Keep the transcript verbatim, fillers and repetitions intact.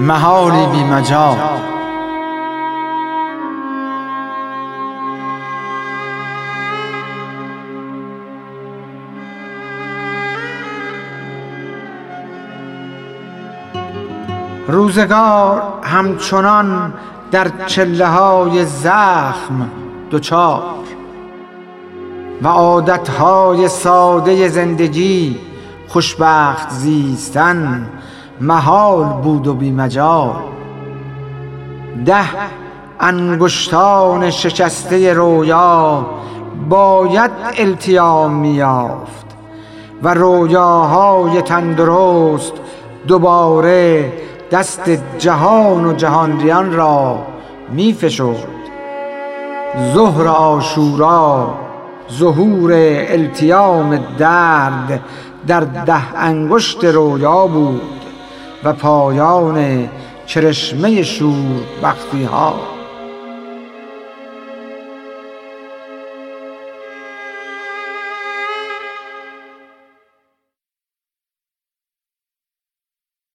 محالی بی مجال. روزگار همچنان در چله های زخم دچار و عادتهای ساده زندگی خوشبخت زیستن محال بود و بی مجال. ده انگشتان شکسته رویا باید التیام می‌یافت و رویاهای تندرست دوباره دست جهان و جهانریان را می فشرد. ظهر عاشورا ظهور التیام درد در ده انگشت رویا بود و پایان کرشمه شوربختی ها.